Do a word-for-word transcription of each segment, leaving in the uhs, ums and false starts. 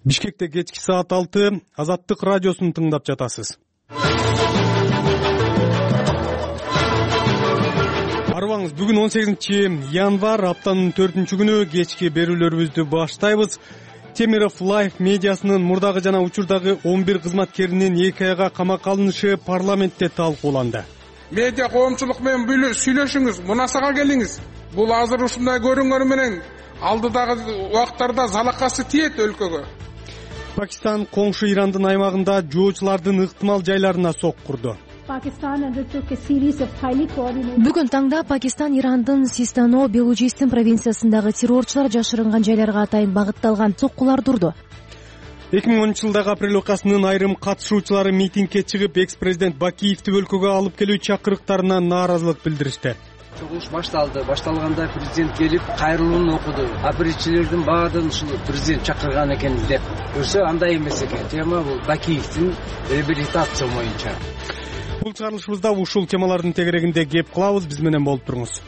Бишкекте кечки саат алты Азаттык радиосун тыңдап жатасыз. Арыбаңыз, бүгүн он сегизинчи январь, аптанын төртүнчү күнү кечки берүүлөрүбүздү баштайбыз. Темиров Life медиасынын мурдагы жана учурдагы он бир кызматкеринин эки айга камакка алынышы парламентте талкууланды. Медиа коомчулук менен сүйлөшүңүз, мунасага келиңиз. Бул азыр ушундай көрүнгөнү менен алдыдагы убактарда залакасы тиет өлкөгө. Пакистан коңшу Ирандын аймагында жоочулардын ыктымал жайларына соккурду. Бүгүн таңда Пакистан Ирандын Систано Белужистин провинциясындагы террорчулар жашырынган жайларга атайын багытталган соккулар турду. эки миң онунчу жылдагы апрель окуясынын айрым катышуучулары митингге чыгып, экс-президент Бакиевди өлкөгө алып келүү чакырыктарына нааразылык билдиришти. Чогулуш башталды. Башталганда президент келип кайрылуун окуду. Апрелчилердин баардыгын ушул президент чакырган экен деп. Көрсө андай эмес экен. Тема бул Бакиевдин реабилитация боюнча. Бул чыгарылышыбызда ушул темалардын тегерегинде кеп кылабыз. Биз менен болуп туруңуз.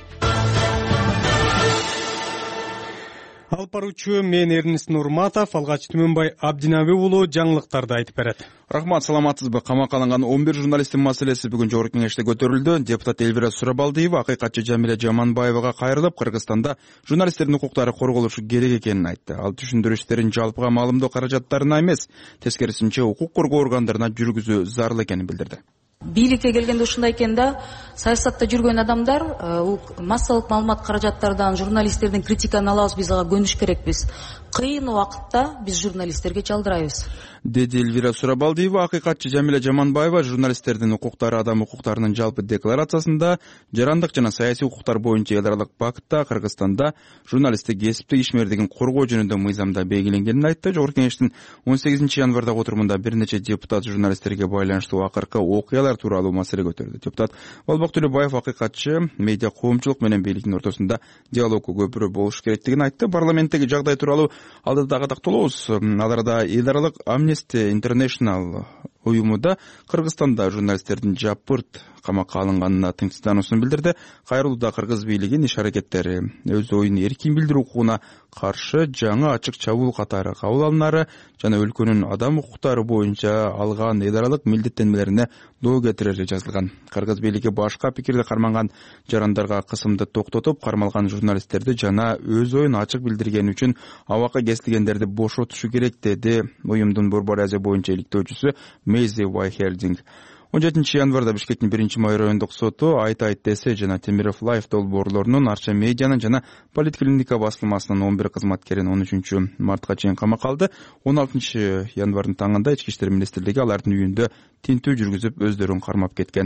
Алып баруучу мен Эрнест Нурматов, Алгач Түмөнбай Абдинаби уулу жаңылыктарды айтып берет. Рахмат, саламатсызбы? Камакка алынган он бир журналисттин маселеси бүгүн жогорку кеңеште көтөрүлдү. Депутат Эльвира Сурабалдиева акыйкатчы Жамиля Жаманбаевага кайрылып, Кыргызстанда журналисттердин укуктары корголушу керек экенин айтты. Ал түшүндүрүү иштерин жалпыга маалымдоо каражаттарына эмес, тескерисинче укук коргоо органдарына жүргүзүү зарыл экенин билдирди. Бийликке келгенде ушундай экен да, саясатта жүргөн адамдар массалык маалымат каражаттардан журналисттердин критиканы алабыз, биз ага көнүш керекпиз. Кыйын убакытта биз журналисттерге жалдырайбыз, деди Эльвира Сурабалдиева. Акыйкатчы Жамиля Жаманбаева журналисттердин укуктары адам укуктарынын жалпы декларациясында жарандык жана саясий укуктар боюнча эл аралык пактта Кыргызстанда журналисттик кесиптик ишмердигин коргоо жөнүндө мыйзамда белгиленгенин айтты. Жогорку кеңештин он сегизинчи январдагы отурумунда бир нече депутат журналисттерге байланыштуу акыркы окуялар тууралуу маселе көтөрдү. Депутат Балбак Төлөбаев акыйкатчы медиа коомчулук менен бийликтин ортосунда диалог көпүрө болуш керектигин айтты. Парламенттеги жагдай тууралуу алдыда катактоолобуз. Ал арада эл аралык Amnesty International уюмуда Кыргызстанда журналисттердин жапырт камакка алынганына тынчсыздануусун билдирди. Кайрылууда кыргыз бийлигин иш аракеттери өз оюн эркин билдирүү укугуна каршы жаңы ачык чабуул катары кабыл алынары жана өлкөнүн адам укуктары боюнча алган эл аралык милдеттенмелерине доо кетирери жазылган. Кыргыз бийлиги башка пикирди карманган жарандарга кысымды токтотуп, кармалган журналисттерди жана өз оюн ачык билдиргени үчүн абакка кесилгендерди бошотушу керек, деди уюмдун Борбор Азия боюнча иликтөөчүсү Мейзи Вайхердинг. он жетинчи январда Бишкектин биринчи май райондук соту Айт Айт десе жана Темиров Life долбоорлорунун Арча медианын жана Политклиника басылмасынын он бир кызматкерин он үчүнчү мартка чейин камакка алды. он алтынчы январдын таңында Ички иштер министрлиги алардын үйүндө тинтүү жүргүзүп өздөрүн кармап кеткен.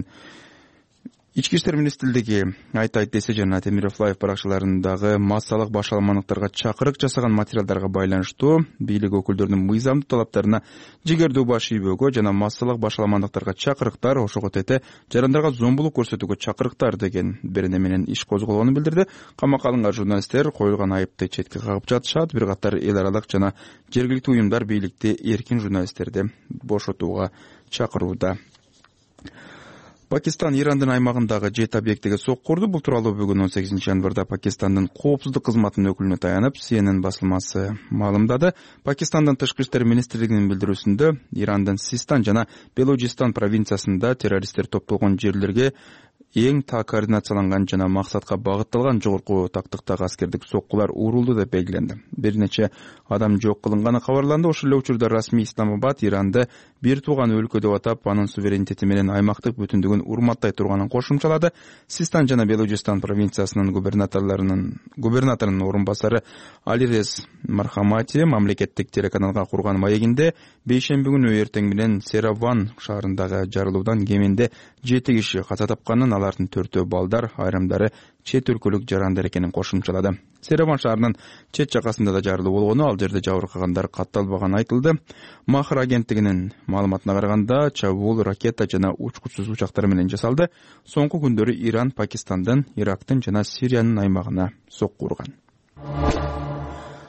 Ички иштер министрлиги Айт Айт десе жана Темиров Life баракчаларындагы массалык башаламандыктарга чакырык жасаган материалдарга байланыштуу бийлик өкүлдөрүнүн мыйзамдуу талаптарына жигердүү баш ийбөөгө жана массалык башаламандыктарга чакырыктар, ошого тете жарандарга зомбулук көрсөтүүгө чакырыктар деген берене менен иш козголгонун билдирди. Камакка алынган журналисттер коюлган айыпты четке кагып жатышат. Бир катар эл аралык жана жергиликтүү уюмдар бийликти эркин журналисттерди бошотууга чакырууда. Пакистан Ирандын аймагындагы жети объектиге соккурду. Бул тууралуу бүгүн он сегизинчи январда Пакистандын коопсуздук кызматынын өкүлүнө таянып Си Эн Эн басылмасы маалымдады. Пакистандын тышкы иштер министрлигинин билдирүүсүндө Ирандын Систан жана Белужистан провинциясында террористтер топтолгон жерлерге эң та координацияланган жана максатка багытталган жогорку тактыктагы аскердик соккулар урулду деп белгиленди. Бир нече адам жок кылынганы кабарланды. Ошол эле учурда расмий Исламабад Иранды бир тууган өлкө деп атап, анын суверенитети менен аймактык бүтүндүгүн урматтай турганын кошумчалады. Систан жана Белужистан провинциясынын губернаторлорунун губернаторунун орун басары Алирез Мархамати мамлекеттик телеканалга курган маегинде бейшемби күнү эртең менен Сераван шаарындагы жарылуудан кеминде жети киши каза тапканын, алардын төртөө балдар, айрымдары чет өлкөлүк жарандар экенин кошумчалады. Сераван шаарынын чет жакасында да жарылуу болгону, ал жерде жабыркагандар катталбаганы айтылды. Махр агенттигинин маалыматына караганда, чабуул ракета жана учкучсуз учактар менен жасалды. Соңку күндөрү Иран Пакистандын, Ирактын жана Сириянын аймагына сокку урган.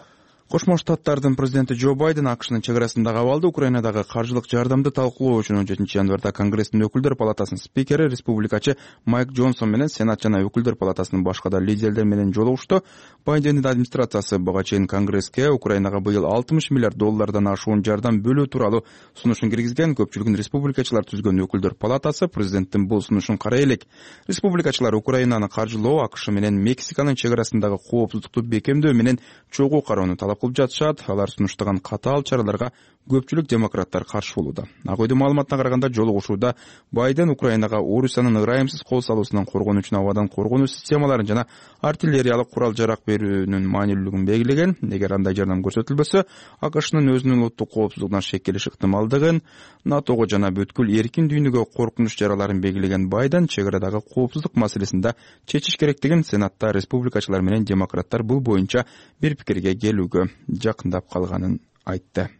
Кошмо Штаттардын президенти Джо Байден АКШнын чек арасындагы абалды Украинадагы каржылык жардамды талкуулоо үчүн он жетинчи январда Конгресстин өкүлдөр палатасынын спикери республикачы Майк Джонсон менен Сенат жана өкүлдөр палатасынын башка да лидерлери менен жолугушту. Байдендин администрациясы буга чейин Конгресске Украинага быйыл алтымыш миллиард доллардан ашуун жардам бөлүү тууралуу сунушун киргизген. Көпчүлүгүн республикачылар түзгөн өкүлдөр палатасы президенттин бул сунушун карай элек. Республикачылар Украинаны каржылоо, АКШ менен Мексиканын чек арасындагы коопсуздукту бекемдөө менен чогуу кароону талап кылып жатышат. Алар сунуштаган катаал чараларга көпчүлүк демократтар каршы болууда. Ак үйдүн маалыматына караганда жолугушууда Байден Украинага Орусиянын ырайымсыз кол салуусунан коргонуу үчүн абадан коргонуу системаларын жана артиллериялык курал жарак берүүнүн маанилүүлүгүн белгилеген. Эгер андай жардам көрсөтүлбөсө, АКШнын өзүнүн улуттук коопсуздугуна шекелиш ыктымалдыгын, НАТОго жана бүткүл эркин дүйнөгө коркунуч жараларын белгилеген Байден чек арадагы коопсуздук маселесинде чечиш керектигин Сенатта республикачылар менен демократтар бул боюнча бир пикирге келүүгө жакындап калганын айтты.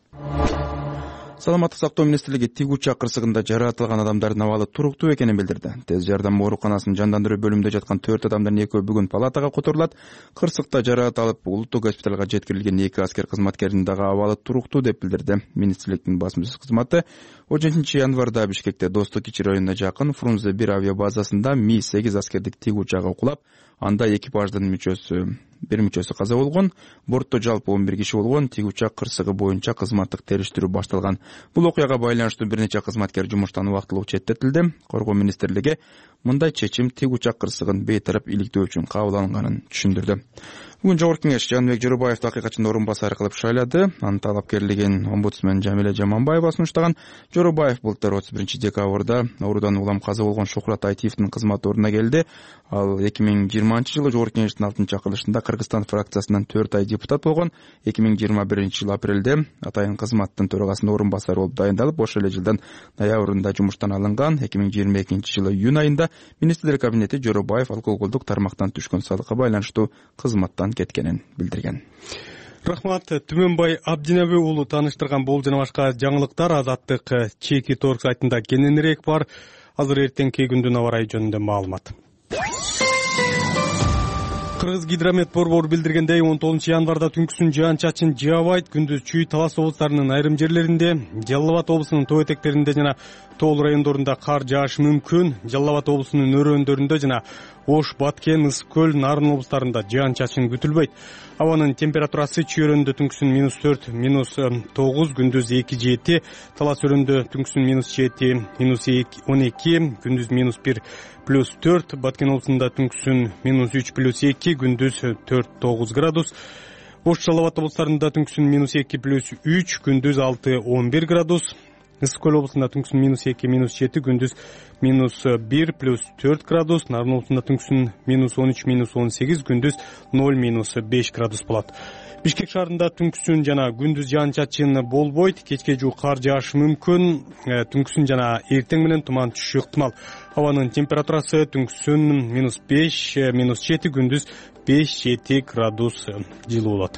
Саламаттык сактоо министрлиги Тиг учак кырсыгында жаратылган адамдардын абалы туруктуу экенин билдирди. Тез жардам ооруканасынын жандандыруу бөлүмүндө жаткан төрт адамдын экөө бүгүн палатага которулат. Кырсыкта жараат алып, улуттук госпиталга жеткирилген эки аскер кызматкеринин дагы абалы туруктуу деп билдирди. Министрликтин басмасөз кызматы он жетинчи январда Бишкекте Достук Кичи районуна жакын Фрунзе бир авиабазасында Ми сегиз аскердик тиг учагы кулап, анда экипаждын мүчөсү бир мүчөсү каза болгон. Бортто жалпы он бир киши болгон. Тиг учак кырсыгы боюнча кызматтык териштирүү башталган. Бул окуяга байланыштуу бир нече кызматкер жумуштан убактылуу четтетилди. Коргоо министрлиги мындай чечим тиг учак кырсыгын бейтарап иликтөө үчүн кабыл алынганын түшүндүрдү. Бүгүн Жогорку кеңеш Жаныбек Жорубаевди акыйкатчынын орун басары кылып шайлады. Анын талапкерлигин омбудсмен Жамиля Жаманбаева сунуштаган. Жорубаев былтыр отуз биринчи декабрда оорудан улам каза болгон Шухрат Айтиевдин кызмат ордуна келди. Ал эки миң жыйырманчы жылы Жогорку кеңештин алтынчы чакырылышында Кыргызстан фракциясынан төрт ай депутат болгон. эки миң жыйырма биринчи жылы апрелде атайын кызматтын төрагасынын орун басары болуп дайындалып, ошол эле жылдын ноябрында жумуштан алынган. эки миң жыйырма экинчи жылы июнь айында министрлер кабинети Жорубаев алкоголдук тармактан түшкөн салыкка байланыштуу кызматтан кеткенин билдирген. Рахмат. Түмөнбай Абдинеби уулу тааныштырган бул жана башка жаңылыктар Азаттык Чеки Торг сайтында кененирээк бар. Азыр эртеңки күндүн аба ырайы жөнүндө маалымат. Кыргыз гидромет борбору билдиргендей, он тогузунчу январда түнкүсүн жаан-чачын жаабайт, күндүз Чүй, Талас облустарынын айрым жерлеринде, Жалал Абад облусунун тоо этектеринде жана Тоол райондорунда кар жаашы мүмкүн. Жалал Абад облусунун өрөөндөрүндө жана Ош, Баткен, Ысык көл, Нарын облустарында жаан-чачын күтүлбөйт. Абанын температурасы Чүй өрөөндө түнкүсүн минус төрт, минус тогуз, күндүз эки жети, Талас өрөөндө түнкүсүн минус жети, минус он эки, күндүз минус бир, плюс төрт, Баткен облусунда түнкүсүн минус үч, плюс эки, күндүз төрт, тогуз градус. Ош, Жалал Абад облустарында түнкүсүн минус эки, плюс үч, күндүз алты, он бир градус. Ысык көл облусунда түнкүсүн минус эки, минус жети, күндүз минус бир, плюс төрт градус. Нарын облусунда түнкүсүн минус он үч, минус он сегиз, күндүз ноль, минус беш градус болот. Бишкек шаарында түнкүсүн жана күндүз жаан-чачын болбойт, кечке жуу кар жаашы мүмкүн, түнкүсүн жана эртең менен туман түшүшү ыктымал. Абанын температурасы түнкүсүн минус беш, минус жети, күндүз беш, жети градус жылуу болот.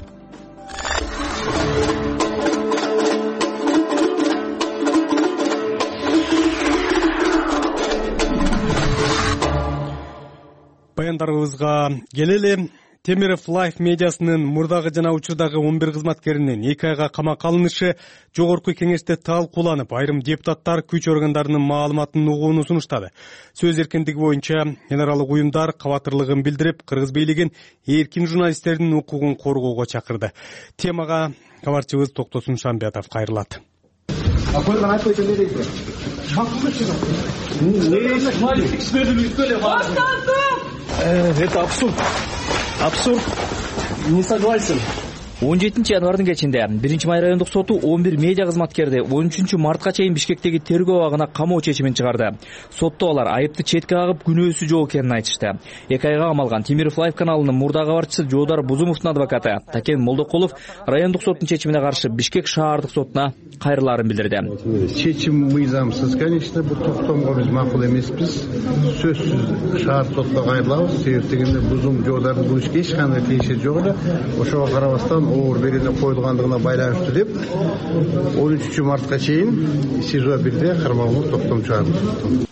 Баяндарыбызга келели. Темиров Лайф медиасынын мурдагы жана учурдагы он бир кызматкеринин эки айга камакка алынышы Жогорку кеңеште талкууланып, айрым депутаттар күч органдарынын маалыматын угууну сунуштады. Сөз эркиндиги боюнча эл аралык уюмдар кабатырлыгын билдирип, Кыргыз бийлигин эркин журналисттердин укугун коргоого чакырды. Темага кабарчыбыз Токтосун Шамбиятов кайрылат. Это абсурд. Абсурд. Не согласен. он жетинчи январдын кечинде биринчи май райондук соту он бир медиа кызматкерди он үчүнчү мартка чейин Бишкектеги тергөө абагына камоо чечимин чыгарды. Сотто алар айыпты четке кагып күнөөсү жок экенин айтышты. эки айга камалган Темиров Лайф каналынын мурда кабарчысы Жоодар Бузумовдун адвокаты Такен Молдокулов райондук соттун чечимине каршы Бишкек шаардык сотуна кайрылаарын билдирди. Чечим мыйзамсыз, конечно, бул токтомго биз макул эмеспиз. Сөзсүз шаар сотуна кайрылабыз. Себеп дегенде Бузум Жоодардын бул ишке эч кандай тиешеси жок эле. Ошого карабастан оор берене коюлгандыгына байланыштуу деп он үчүнчү мартка чейин СИЗО бирде кармалууга токтом чыгарды.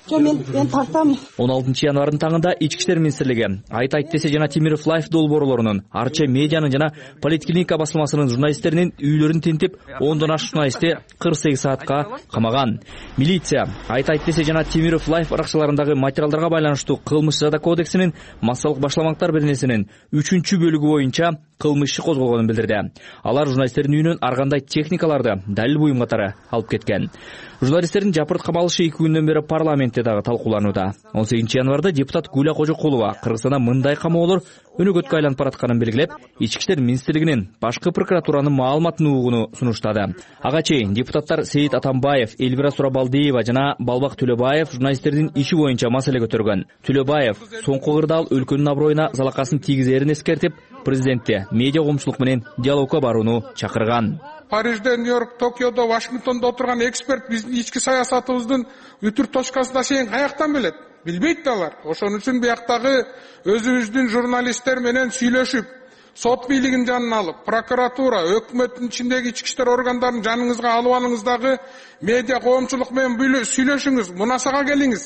жок мен мен тартам. он алтынчы январдын таңында ички иштер министрлиги Айт айт десе жана Темиров Лайф долбоорлорунун, Арча медианын жана Политклиника басылмасынын журналисттеринин үйлөрүн тинтип, ондон ашык журналистти кырк сегиз саатка камаган. Милиция Айт айт десе жана Темиров Лайф ыракчыларындагы материалдарга байланыштуу кылмыш жаза кодексинин массалык башламактар беренесинин үчүнчү бөлүгү боюнча кылмыш иши козголгонун билдирди. Алар журналисттердин үйүнөн ар кандай техникаларды, далил буюм катары алып кеткен. Журналисттердин жапырт камалышы эки күндөн бери парламентте дагы талкууланууда. он сегизинчи январда депутат Гуля Кожокулова Кыргызстанда мындай камоолор өнөгөткө айланып баратканын белгилеп, ички иштер министрлигинин башкы прокуратуранын маалыматын угууну сунуштады. Ага чейин депутаттар Сейит Атамбаев, Элвира Сурабалдиева жана Балбак Төлөбаев журналисттердин иши боюнча маселе көтөргөн. Төлөбаев соңку кырдаал өлкөнүн аброюна залакасын тийгизерин эскертип, президентти медиа коомчулук менен диалогко барууну чакырган. Парижде, Нью-Йорк, Токиодо, Вашингтондо отурган эксперт биздин ички саясатыбыздын үтүр точкасына чейин каяктан билет? Билбейт да алар. Ошон үчүн бияктагы өзүбүздүн журналисттер менен сүйлөшүп, сот бийлигин жанына алып, прокуратура, өкмөттүн ичиндеги ички иштер органдарын жаныңызга алып алыңыздагы медиа коомчулук менен сүйлөшүңүз, мунасага келиңиз.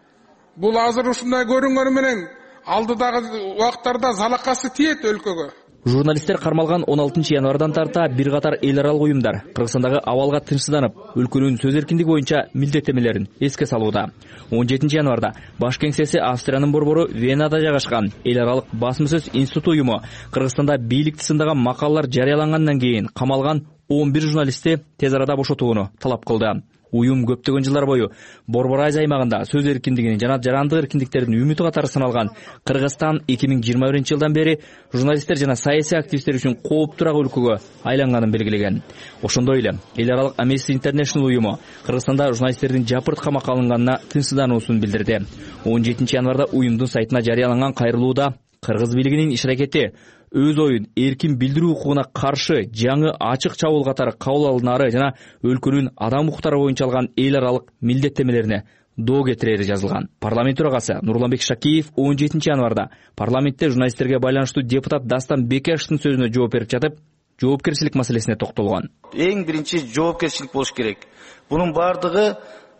Бул азыр ушундай көрүнгөнү менен алдыдагы убакыттарда залакасы тиет өлкөгө. Журналисттер кармалган он алтынчы январдан тарта бир катар эл аралык уюмдар Кыргызстандагы абалга тынчсызданып, өлкөнүн сөз эркиндиги боюнча милдеттенмелерин эске салууда. он жетинчи январда баш кеңсеси Австриянын борбору Венада жайгашкан эл аралык басма сөз институту уюму Кыргызстанда бийликти сындаган макалалар жарыялангандан кийин камалган он бир журналистти тез арада бошотууну талап кылды. Уюм көптөгөн жылдар бою Борбор Азия аймагында сөз эркиндигинин жана жарандык эркиндиктердин үмүтү катары саналган Кыргызстан эки миң жыйырма биринчи жылдан бери журналисттер жана саясий активисттер үчүн кооптуураак өлкөгө айланганын белгилеген. Ошондой эле эл аралык Amnesty International уюму Кыргызстанда журналисттердин жапырт камакка алынганына тынчсыздануусун билдирди. он жетинчи январда уюмдун сайтына жарыяланган кайрылууда Кыргыз бийлигинин иш-аракети өз оюн эркин билдирүү укугуна каршы жаңы ачык чабуул катары кабыл алынары жана өлкөнүн адам укуктары боюнча алган эл аралык милдеттенмелерине доо кетирери жазылган. Парламент төрагасы Нурланбек Шакиев он жетинчи январда парламентте журналисттерге байланыштуу депутат Дастан Бекешевдин сөзүнө жооп берип жатып, жоопкерчилик маселесине токтолгон. Эң биринчи жоопкерчилик болуш керек. Бунун бардыгы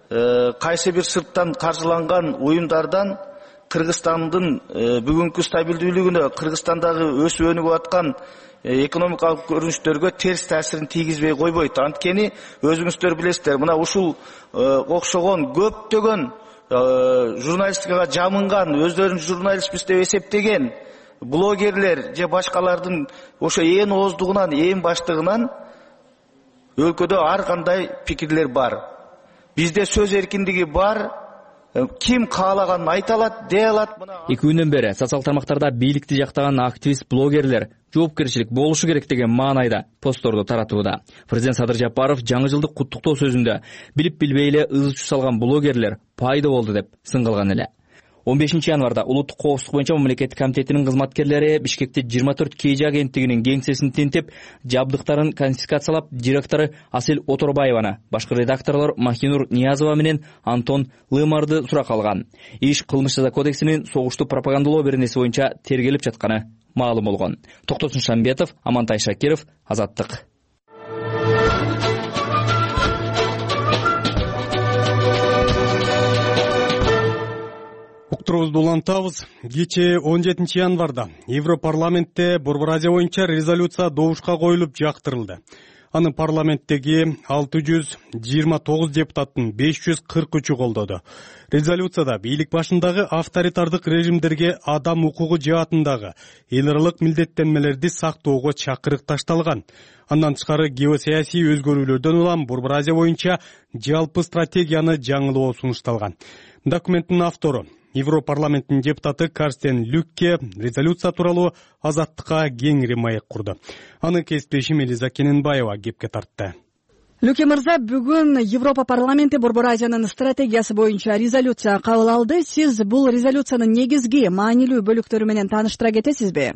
кайсы бир сырттан каржыланган уюмдардан Кыргызстандын бүгүнкү стабилдүүлүгүнө, Кыргызстандагы өсүп өнүгүп аткан экономикалык көрүнүштөргө терс таасирин тийгизбей койбойт. Анткени өзүңүздөр билесиздер, мына ушул окшогон көптөгөн журналистикага жамынган, өздөрүн журналистпиз деп эсептеген блогерлер же башкалардын ошо ээн ооздугунан, ээн баштыгынан өлкөдө ар кандай пикирлер бар. Бизде сөз эркиндиги бар. Ким каалаганын айта алат, дей алат. Эки күндөн бери социал тармактарда бийликти жактаган активист блогерлер жоопкерчилик болушу керек деген маанайда постторду таратууда. Президент Садыр Жапаров жаңы жылдык куттуктоо сөзүндө билип билбей эле ыз чуу салган блогерлер пайда болду деп сын кылган эле. он бешинчи январда улуттук коопсуздук боюнча мамлекеттик комитетинин кызматкерлери Бишкекте жыйырма төрт кей жи агенттигинин кеңсесин тинтип, жабдыктарын конфискациялап, директору Асел Оторбаеваны, башкы редакторлор Махинур Ниязова менен Антон Лымарды суракка алган. Иш кылмыш жаза кодексинин согушту пропагандалоо беренеси боюнча тергелип жатканы маалым болгон. Токтосун Шамбетов, Амантай Шакиров, Азаттык. Уктурубузду улантабыз. Кечээ он жетинчи январда Европарламентте Борбор Азия боюнча резолюция добушка коюлуп жактырылды. Аны парламенттеги алты жүз жыйырма тогуз депутаттын беш жүз кырк үчү колдоду. Резолюцияда бийлик башындагы авторитардык режимдерге адам укугу жаатындагы эл аралык милдеттенмелерди сактоого чакырык ташталган. Андан тышкары геосаясий өзгөрүүлөрдөн улам Борбор Азия боюнча жалпы стратегияны жаңылоо сунушталган. Документтин автору Европарламенттин депутаты Карстен Люкке резолюция тууралуу Азаттыкка кеңири маек курду. Аны кесиптешим Элиза Кененбаева кепке тартты. Люке мырза, бүгүн Европа парламенти Борбор Азиянын стратегиясы боюнча резолюция кабыл алды. Сиз бул резолюциянын негизги маанилүү бөлүктөрү менен тааныштыра кетесизби?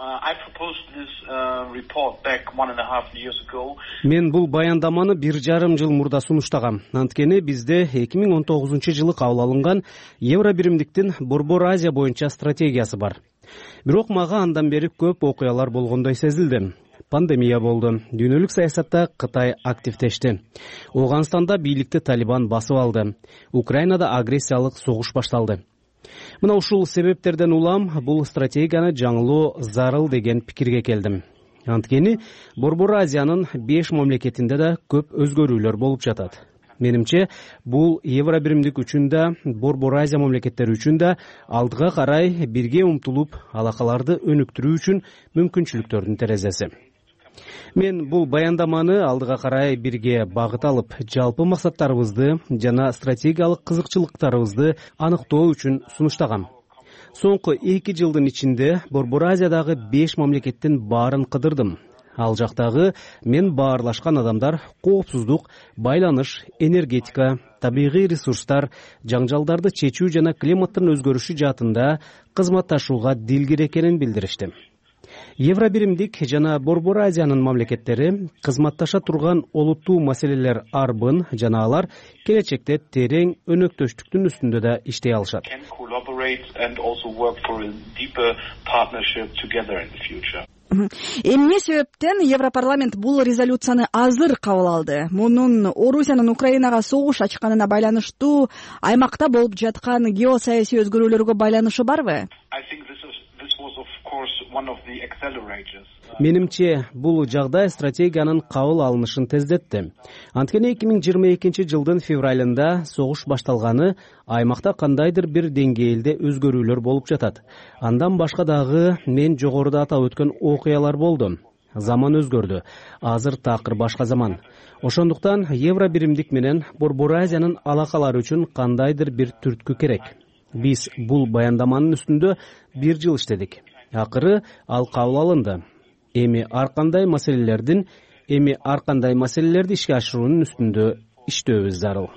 Мен бул баяндаманы бир жарым жыл мурда сунуштагам. Анткени бизде эки миң он тогузунчу жылы кабыл алынган Евро биримдиктин Борбор Азия боюнча стратегиясы бар. Бирок мага андан бери көп окуялар болгондой сезилди. пандемия болду. Дүйнөлүк саясатта Кытай активдешти. Ооганстанда бийликти Талибан басып алды. Украинада агрессиялык согуш башталды. Мына ушул себептерден улам бул стратегияны жаңылоо зарыл деген пикирге келдим. Анткени Борбор Азиянын беш мамлекетинде да көп өзгөрүүлөр болуп жатат. Менимче, бул Евробиримдик үчүн да, Борбор Азия мамлекеттери үчүн да алдыга карай бирге умтулуп, алакаларды өнүктүрүү үчүн мүмкүнчүлүктөрдүн терезеси. Мен бул баяндаманы алдыга карай бирге багыт алып, жалпы максаттарыбызды жана стратегиялык кызыкчылыктарыбызды аныктоо үчүн сунуштагам. Соңку эки жылдын ичинде Борбор Азиядагы беш мамлекеттин баарын кыдырдым. Ал жактагы мен баарлашкан адамдар коопсуздук, байланыш, энергетика, табигый ресурстар, жаңжалдарды чечүү жана климаттын өзгөрүшү жаатында кызматташууга дилгир экенин билдиришти. Евробиримдик жана Борбор Азиянын мамлекеттери кызматташа турган олуттуу маселелер арбын жана алар келечекте терең өнөктөштүктүн үстүндө да иштей алышат. Эмне себептен Европарламент бул резолюцияны азыр кабыл алды? Мунун Орусиянын Украинага согуш ачканына байланыштуу аймакта болуп жаткан геосаясий өзгөрүүлөргө байланышы барбы? Менимче, бул жагдай стратегиянын кабыл алынышын тездетти. Анткени эки миң жыйырма экинчи жылдын февралында согуш башталганы аймакта кандайдыр бир деңгээлде өзгөрүүлөр болуп жатат. Андан башка дагы мен жогоруда атап өткөн окуялар болду. Заман өзгөрдү. Азыр такыр башка заман. Ошондуктан Евробиримдик менен Борбор Азиянын алакалары үчүн кандайдыр бир түрткү керек. Биз бул баяндаманын үстүндө бир жыл иштедик. Акыры ал кабыл алынды. Эми ар кандай маселелердин, эми ар кандай маселелерди ишке ашыруунун үстүндө иштөөбүз зарыл.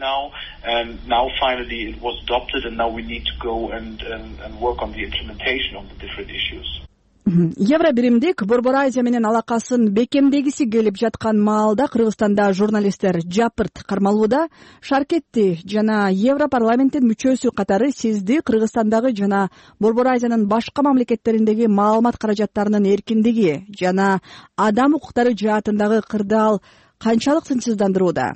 Евробиримдик Борбор Азия менен алакасын бекемдегиси келип жаткан маалда Кыргызстанда журналисттер жапырт кармалууда. Шаркетти жана Европарламенттин мүчөсү катары сизди Кыргызстандагы жана Борбор Азиянын башка мамлекеттериндеги маалымат каражаттарынын эркиндиги жана адам укуктары жаатындагы кырдаал канчалык тынчсыздандырууда?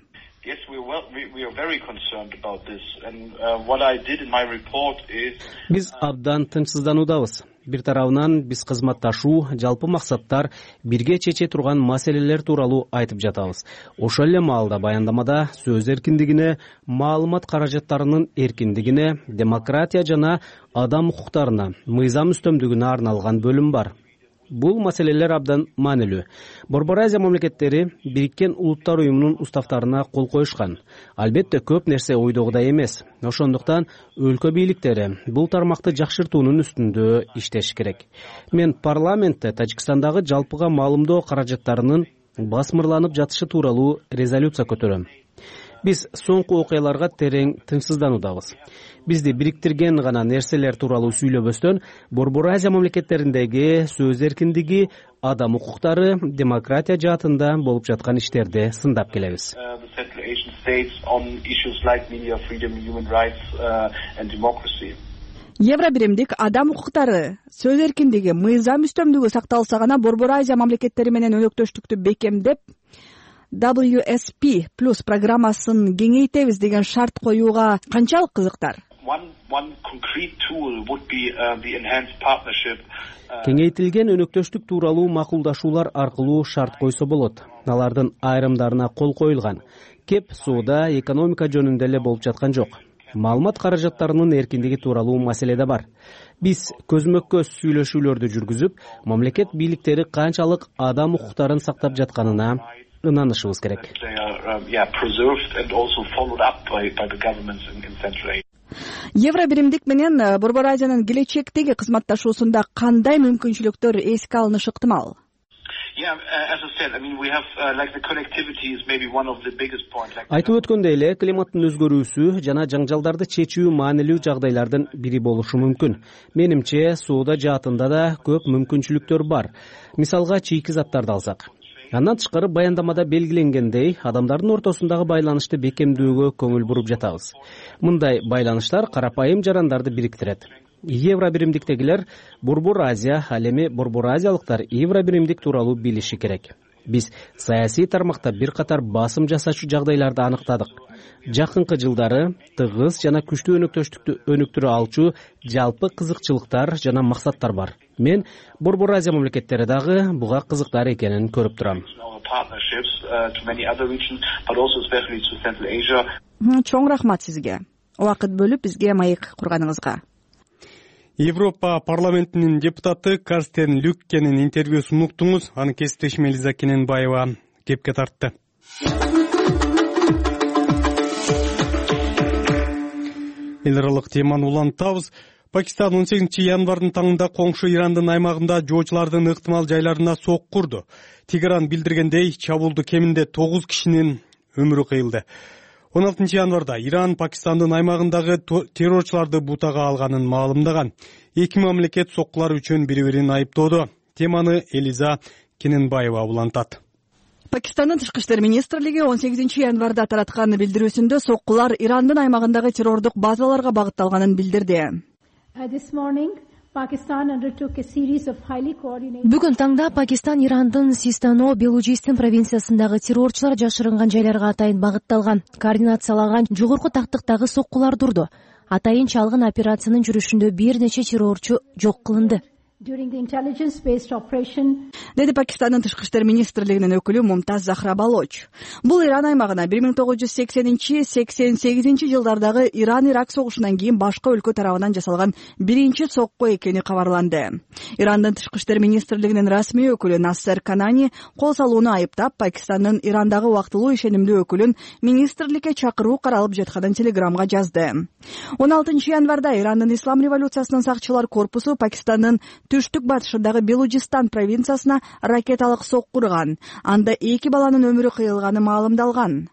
Биз абдан тынчсыздануудабыз. Бир тарабынан биз кызматташуу, жалпы максаттар, бирге чече турган маселелер тууралуу айтып жатабыз. Ошол эле маалда баяндамада сөз эркиндигине, маалымат каражаттарынын эркиндигине, демократия жана адам укуктарына, мыйзам үстөмдүгүнө арналган бөлүм бар. Бул маселелер абдан маанилүү. Борбор Азия мамлекеттери Бириккен Улуттар уюмунун уставтарына кол коюшкан. Албетте көп нерсе ойдогудай эмес. Ошондуктан өлкө бийликтери бул тармакты жакшыртуунун үстүндө иштеш керек. Мен парламентте Тажикстандагы жалпыга маалымдоо каражаттарынын басмырланып жатышы тууралуу резолюция көтөрөм. Биз соңку окуяларга терең тынчсыздануудабыз. Бизди бириктирген гана нерселер тууралуу сүйлөбөстөн, Борбор Азия мамлекеттериндеги сөз эркиндиги, адам укуктары, демократия жаатында болуп жаткан иштерди сындап келебиз. Евробиримдик адам укуктары, сөз эркиндиги, мыйзам үстөмдүгү сакталса гана Борбор Азия мамлекеттери менен өнөктөштүктү бекемдеп, дабл ю эс пи плюс программасын кеңейтебиз деген шарт коюуга канчалык кызыктар? Кеңейтилген өнөктөштүк тууралуу макулдашуулар аркылуу шарт койсо болот. Алардын айрымдарына кол коюлган. Кеп соода, экономика жөнүндө эле болуп жаткан жок. Маалымат каражаттарынын эркиндиги тууралуу маселе да бар. Биз көзмө-көз сүйлөшүүлөрдү жүргүзүп, мамлекет бийликтери канчалык адам укуктарын сактап жатканына ынанышыбыз керек. Евробиримдик менен Борбор Азиянын келечектеги кызматташуусунда кандай мүмкүнчүлүктөр эске алынышы ыктымал? Айтып өткөндөй эле, климаттын өзгөрүүсү жана жаңжалдарды чечүү маанилүү жагдайлардын бири болушу мүмкүн. Менимче, соода жаатында да көп мүмкүнчүлүктөр бар. Мисалга, чийки заттарды алсак. Андан тышкары баяндамада белгиленгендей, адамдардын ортосундагы байланышты бекемдөөгө көңүл буруп жатабыз. Мындай байланыштар карапайым жарандарды бириктирет. Евро биримдиктегилер Борбор Азия, ал эми Борбор Азиялыктар Евро биримдик тууралуу билиши керек. Биз саясий тармакта бир катар басым жасачу жагдайларды аныктадык. Жакынкы жылдары тыгыз жана күчтүү өнөктөштүктү өнүктүрө алчу жалпы кызыкчылыктар жана максаттар бар. Мен Борбор Азия мамлекеттери дагы буга кызыктар экенин көрүп турам. Чоң рахмат сизге. Убакыт бөлүп бизге маек курганыңызга. Европа парламентинин депутаты Карстен Люккенин интервьюсун уктуңуз. Аны кесиптешим Элиза Кененбаева кепке тартты. Эл аралык теманы улантабыз. Пакистан он сегизинчи январдын таңында коңшу Ирандын аймагында жоочулардын ыктымал жайларына сок курду. Тегеран билдиргендей, чабуулду кеминде тогуз кишинин өмүрү кыйылды. он алтынчы январда Иран Пакистандын аймагындагы террорчуларды бутага алганын маалымдаган. Эки мамлекет соккулар үчүн бири-бирин айыптоодо. Теманы Элиза Кененбаева улантат. Пакистандын тышкы иштер министрлиги он сегизинчи январда тараткан билдирүүсүндө соккулар Ирандын аймагындагы террордук базаларга багытталганын билдирди. Бүгүн таңда Пакистан Ирандын Систано Белужистин провинциясындагы террорчулар жашырынган жайларга атайын багытталган, координациялаган жогорку тактыктагы соккулар турду. Атайын чалгын операциянын жүрүшүндө бир нече террорчу жок кылынды. Деди Пакистандын тышкы иштер министрлигинин өкүлү Мумтаз Захра Балоч. Бул Иран аймагына бир миң тогуз жүз сексенинчи — сексен сегизинчи жылдардагы Иран-Ирак согушунан кийин башка өлкө тарабынан жасалган биринчи сокку экени кабарланды. Ирандын тышкы иштер министрлигинин расмий өкүлү Нассер Канани кол салууну айыптап, Пакистандын Ирандагы убактылуу ишенимдүү өкүлүн министрликке чакыруу каралып жатканын телеграмга жазды. он алтынчы январда Ирандын Ислам революциясынын сакчылар корпусу Пакистандын түштүк батышындагы Белужистан провинциясына ракеталык сок курган. Анда эки баланын өмүрү кыйылганы маалымдалган.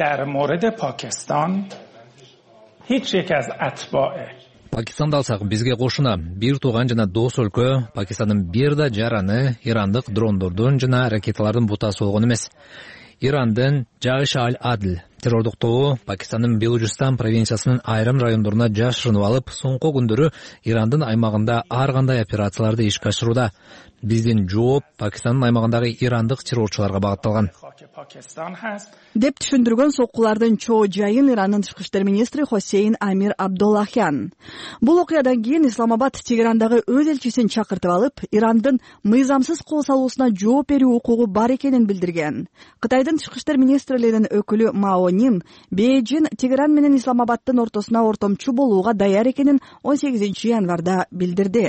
Пакистанды алсак, бизге кошуна бир тууган жана дос өлкө Пакистандын бир да жараны ирандык дрондордун жана ракеталардын бутасы болгон эмес. Ирандын Жайш аль-Адл террордук тобу Пакистандын Белужистан провинциясынын айрым райондоруна жашырынып алып, соңку күндөрү Ирандын аймагында ар кандай операцияларды ишке ашырууда. Биздин жооп Пакистандын аймагындагы ирандык террорчуларга багытталган. Деп түшүндүргөн соккулардын чоо жайын Ирандын тышкы иштер министри Хосейн Амир Абдуллахян. Бул окуядан кийин Исламабад Тегерандагы өз элчисин чакыртып алып, Ирандын мыйзамсыз кол салуусуна жооп берүү укугу бар экенин билдирген. Кытайдын тышкы иштер министрлигинин өкүлү Мао Нин Бейжин Тегеран менен Исламабаддын ортосуна ортомчу болууга даяр экенин он сегизинчи январда билдирди.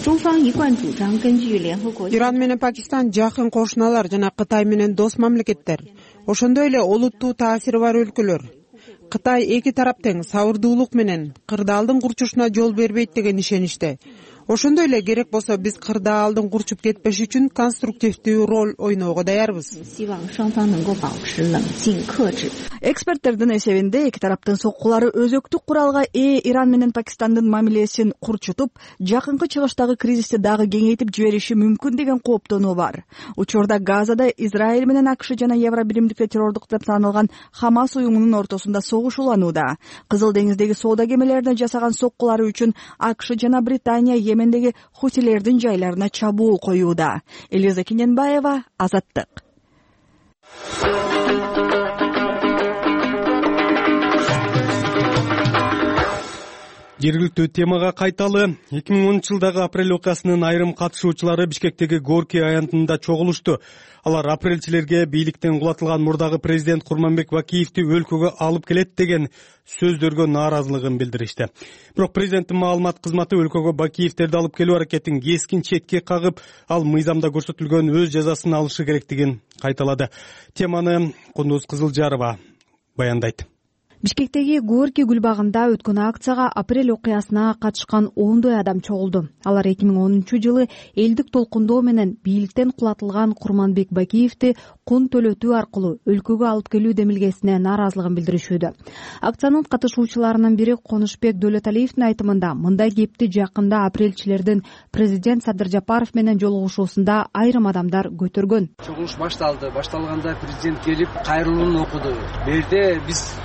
Иран менен Пакистан жакын кошуналар жана Кытай менен дос мамлекеттер. Ошондой эле олуттуу таасири бар өлкөлөр. Кытай эки тарап тең сабырдуулук менен кырдаалдын курчушуна жол бербейт деген ишеничте. Ошондой эле керек болсо биз кырдаалдын курчуп кетпеш үчүн конструктивдүү роль ойноого даярбыз. Эксперттердин эсебинде эки тараптын соккулары өзөктүк куралга ээ Иран менен Пакистандын мамилесин курчутуп, жакынкы чыгыштагы кризисти дагы кеңейтип жибериши мүмкүн деген кооптонуу бар. Учурда Газада Израиль менен АКШ жана Евро биримдикте террордук деп таанылган Хамас уюмунун ортосунда согуш уланууда. Кызыл деңиздеги соода кемелерине жасаган соккулары үчүн АКШ жана Британия Йемендеги хутилердин жайларына чабуул коюуда. Элиза Кененбаева, Азаттык. Жергиликтүү темага кайталы. эки миң онунчу жылдагы апрель окуясынын айрым катышуучулары Бишкектеги Горки аянтында чогулушту. Алар апрелчилерге бийликтен кулатылган мурдагы президент Курманбек Бакиевди өлкөгө алып келет деген сөздөргө нааразылыгын билдиришти. Бирок президенттин маалымат кызматы өлкөгө Бакиевдерди алып келүү аракетин кескин четке кагып, ал мыйзамда көрсөтүлгөн өз жазасын алышы керектигин кайталады. Теманы Кундуз Кызылжарова баяндайт. Бишкектеги Горки гүл багында өткөн акцияга апрель окуясына катышкан ондой адам чогулду. Алар эки миң онунчу жылы элдик толкундоо менен бийликтен кулатылган Курманбек Бакиевди кун төлөтүү аркылуу өлкөгө алып келүү демилгесине нааразылыгын билдиришүүдө. Акциянын катышуучуларынын бири Конушбек Дөлөталиевдин айтымында мындай кепти жакында апрельчилердин президент Садыр Жапаров менен жолугушуусунда айрым адамдар көтөргөн. Чогулуш башталды. Башталганда президент келип кайрылуун окуду. Бул жерде биз түшүнбөй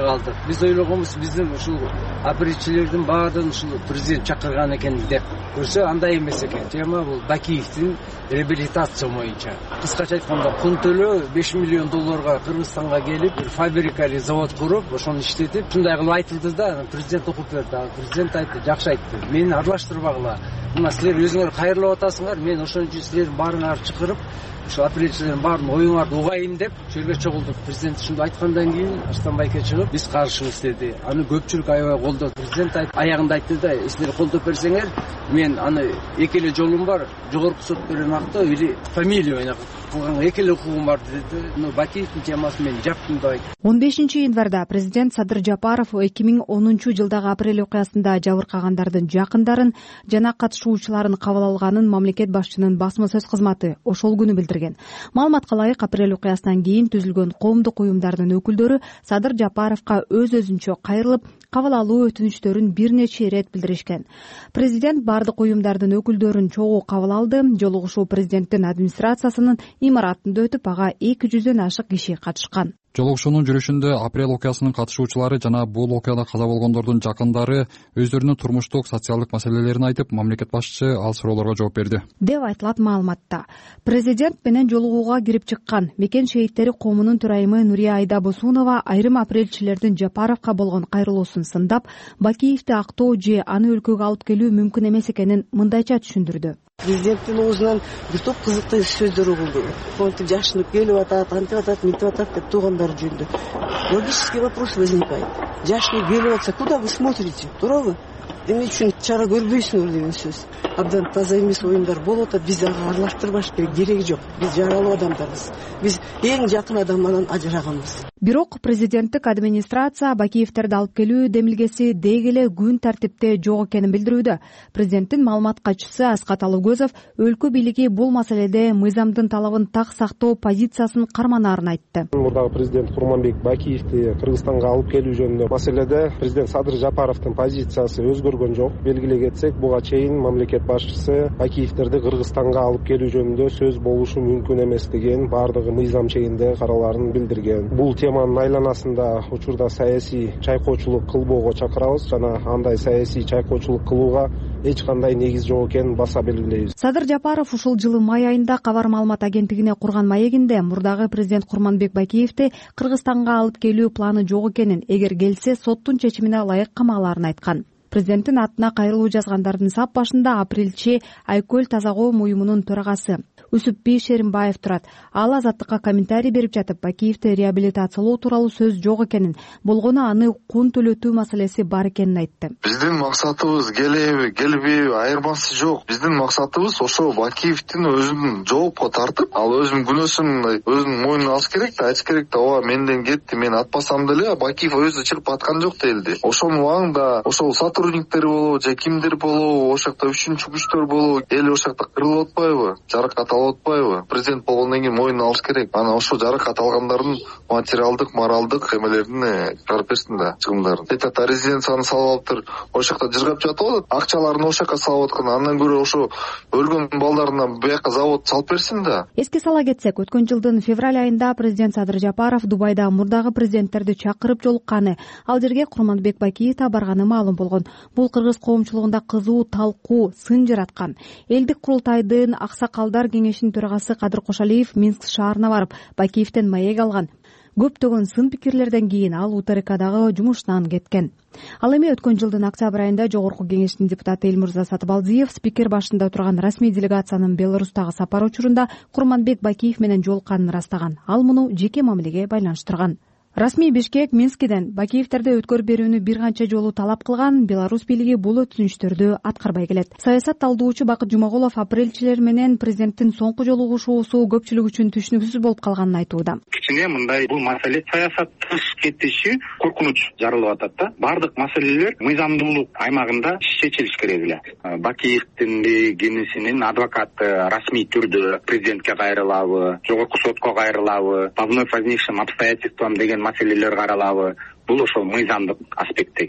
калдык. Биз ойлогонбуз биздин ушул апрелчилердин баардыгын ушул президент чакырган экен деп. Көрсө андай эмес экен. Тема бул Бакиевдин реабилитация боюнча. Кыскача айтканда кун төлөө беш миллион долларга Кыргызстанга келип, бир фабрика или завод куруп, ошону иштетип, ушундай кылып айтылды да, президент окуп берди. Президент айтты, жакшы айтты. Мени аралаштырбагыла. Мына силер өзүңөр кайрылып атасыңар, мен ошон үчүн силердин баарыңарды чакырып, ошо апрелчилердин баарын оюңарды угайын деп жерге чогулдук. Президент ушунду айткандан кийин Аштан Байке чыгып, биз каршыбыз деди. Аны көпчүлүк аябай колдоду. Президент аягында айтты да, силер колдоп берсеңер, мен аны эки эле жолум бар, жогорку сот берен акты или фамилия менен кылган эки эле укугум бар деди. Ну Бакиевдин темасын мен жаптым деп айтты. он бешинчи январда президент Садыр Жапаров эки миң онунчу жылдагы апрель окуясында жабыркагандардын жакындарын жана катышуучуларын кабыл алганын мамлекет башчынын басма сөз кызматы ошол күнү билдирген. Маалыматка ылайык, апрель окуясынан кийин түзүлгөн коомдук уюмдардын өкүлдөрү Садыр Жапаровго өз өзүнчө кайрылып, кабыл алуу өтүнүчтөрүн бир нече ирет билдиришкен. Президент бардык уюмдардын өкүлдөрүн чогуу кабыл алды. Жолугушуу президенттин администрациясынын имаратында өтүп, ага эки жүздөн ашык киши катышкан. Жолугушуунун жүрүшүндө апрель окуясынын катышуучулары жана бул окуяда каза болгондордун жакындары өздөрүнүн турмуштук, социалдык маселелерин айтып, мамлекет башчысы ал суроолорго жооп берди деп айтылат маалыматта. Президент менен жолугууга кирип чыккан Мекен шейиттери коомунун төрайымы Нурия Айда Босунова айрым апрелчилердин Жапаровго болгон кайрылуусун сындап, Бакиевди актоо же аны өлкөгө алып келүү мүмкүн эмес экенин мындайча түшүндүрдү. Президенттин оозунан бир топ кызыктуу сөздөр угулду. Контип жашынып келип атат, антип атат, мынтип атат деп туугандары жөнүндө логический вопрос возникает. Жашынып келип атса, куда вы смотрите? Туурабы? Эмне үчүн чара көрбөйсүңөр деген сөз. Абдан таза эмес оюндар болуп атат, биз ага аралаштырбаш керек, кереги жок. Биз жаралуу адамдарбыз. Биз эң жакын адам менен ажыраганбыз. Бирок президенттик администрация Бакиевтерди алып келүү демилгеси деги эле күн тартипте жок экенин билдирүүдө. Президенттин маалымат катчысы Аскат Алыгөзов өлкө бийлиги бул маселеде мыйзамдын талабын так сактоо позициясын карманаарын айтты. Мурдагы президент Курманбек Бакиевди Кыргызстанга алып келүү жөнүндө маселеде президент Садыр Жапаровдун позициясы өзгөргөн жок. Белгилей кетсек, буга чейин мамлекет башчысы Бакиевтерди Кыргызстанга алып келүү жөнүндө сөз болушу мүмкүн эмес деген бардыгы мыйзам чегинде караларын билдирген. Бул теманын айланасында учурда саясий чайкоочулук кылбоого чакырабыз жана андай саясий чайкоочулук кылууга эч кандай негиз жок экенин баса белгилейбиз. Садыр Жапаров ушул жылы май айында Кабар маалымат агенттигине курган маегинде мурдагы президент Курманбек Бакиевди Кыргызстанга алып келүү планы жок экенин, эгер келсе соттун чечимине ылайык камааларын айткан. Президенттин атына кайрылуу жазгандардын сап башында апрелчи Айкөл таза коом уюмунун төрагасы Үсүпбий Шеримбаев турат. Ал Азаттыкка комментарий берип жатып, Бакиевди реабилитациялоо тууралуу сөз жок экенин, болгону аны кун төлөтүү маселеси бар экенин айтты. Биздин максатыбыз келеби, келбеби айырмасы жок. Биздин максатыбыз ошо Бакиевдин өзүн жоопко тартып, ал өзүнүн күнөөсүн өзүнүн мойнуна алыш керек да, айтыш керек да, ооба менден кетти, мен атпасам деле Бакиев өзү чыгып аткан жок делди. Ошонун убагында ошол сотрудниктер болобу же кимдир болобу, ошол жакта үчүнчү күчтөр болобу, эл ошол жакта кырылып атпайбы, жаракат алып атпайбы? Президент болгондон кийин мойнуна алыш керек. Анан ошол жаракат алгандардын материалдык, моралдык эмелерин чыгарып берсин да, чыгымдарын. Этата резиденцияны салып алыптыр, ошол жакта жыргап жатып атат, акчаларын ошол жака салып аткан. Андан көрө ошо өлгөн балдарына бияка завод салып берсин да. Эске сала кетсек, өткөн жылдын февраль айында президент Садыр Жапаров Дубайда мурдагы президенттерди чакырып жолукканы, ал жерге Курманбек Бакиев да барганы маалым болгон. Бул кыргыз коомчулугунда кызуу талкуу, сын жараткан. Элдик курултайдын аксакалдар кеңешинин төрагасы Кадыр Кошалиев Минск шаарына барып, Бакиевден маек алган. Көптөгөн сын пикирлерден кийин ал УТРКдагы жумушунан кеткен. Ал эми өткөн жылдын октябрь айында Жогорку кеңештин депутаты Элмурза Сатыбалдиев спикер башында турган расмий делегациянын Беларустагы сапары учурунда Курманбек Бакиев менен жолукканын ырастаган. Ал муну жеке мамилеге байланыштырган. Расмий Бишкек Минскиден Бакиевтерди өткөрүп берүүнү бир канча жолу талап кылган, Беларусь бийлиги бул өтүнүчтөрдү аткарбай келет. Саясат талдоочу Бакыт Жумагулов апрелчилер менен президенттин соңку жолугушуусу көпчүлүк үчүн түшүнүксүз болуп калганын айтууда. Кичине мындай бул маселе саясаттыш кетиши коркунуч жаралып атат да. Бардык маселелер мыйзамдуулук аймагында чечилиш керек эле. Бакиевдин кенесинин адвокаты расмий түрдө президентке кайрылабы, жогорку сотко кайрылабы, по вновь возникшим обстоятельствам деген маселелер каралабы. Бул ошол мыйзамдык аспекттеги.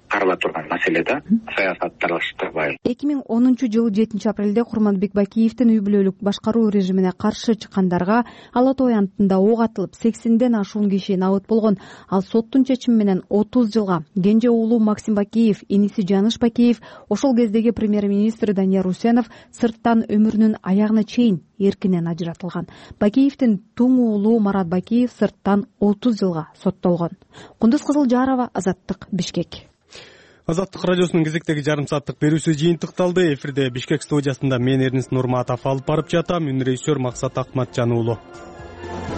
карала турган маселе да, саясатташтырбай. эки миң онунчу жылы жетинчи апрелде Курманбек Бакиевдин үй бүлөлүк башкаруу режимине каршы чыккандарга Ала Тоо аянтында ок атылып сексенден ашуун киши набыт болгон. Ал соттун чечими менен отуз жылга, кенже уулу Максим Бакиев, иниси Жаныш Бакиев, ошол кездеги премьер-министр Данияр Усенов сырттан өмүрүнүн аягына чейин эркинен ажыратылган. Бакиевдин туң уулу Марат Бакиев сырттан отуз жылга соттолгон. Кундуз Кызылжарова, Азаттык, Бишкек. Азаттык радиосунун кезектеги жарым сааттык берүүсү жыйынтыкталды. Эфирде Бишкек студиясында мен Эрнис Нурматов алып барып жатам. Үн режиссер Максат Акматжан уулу.